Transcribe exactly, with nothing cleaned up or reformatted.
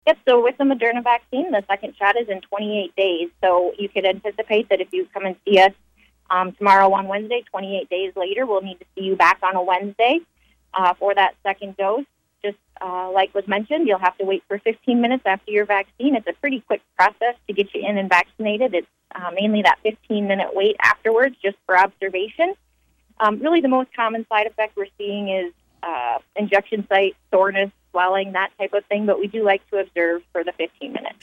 Yep, so with the Moderna vaccine, the second shot is in twenty-eight days. So you could anticipate that if you come and see us um, tomorrow on Wednesday, twenty-eight days later, we'll need to see you back on a Wednesday uh, for that second dose. Just uh, like was mentioned, you'll have to wait for fifteen minutes after your vaccine. It's a pretty quick process to get you in and vaccinated. It's uh, mainly that fifteen-minute wait afterwards just for observation. Um, really, the most common side effect we're seeing is uh, injection site soreness, swelling, that type of thing, but we do like to observe for the fifteen minutes.